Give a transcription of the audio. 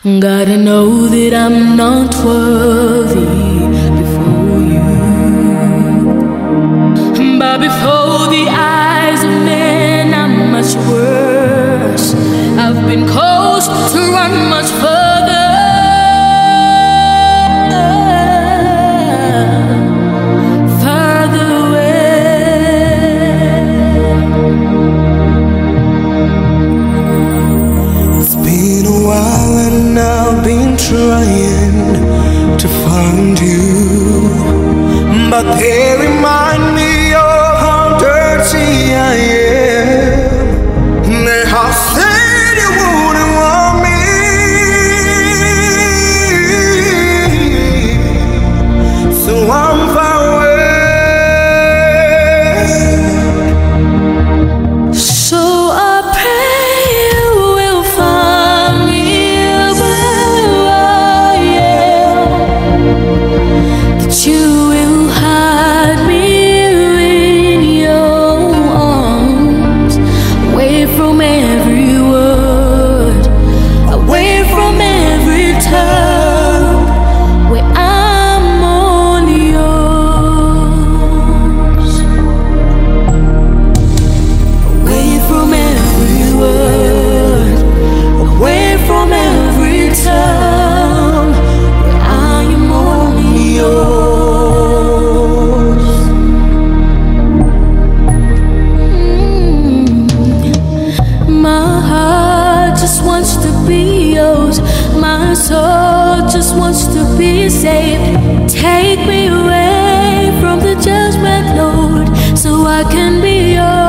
Gotta know that I'm not worthy before you, but before the eyes of men I'm much worse. I've been caused to run much further, further away. It's been a while and I've been trying to find you, but they remind me of how dirty I am. They have said you wouldn't want me, so I'm far away. So I pray you will find me where I am, that you will hide me in your arms, away from every word, away from every turn, where I'm only yours. Away from every word, away from every turn, where I am only yours. My heart just wants to be yours. My soul just wants to be saved. Take me away from the judgment, Lord, so I can be yours.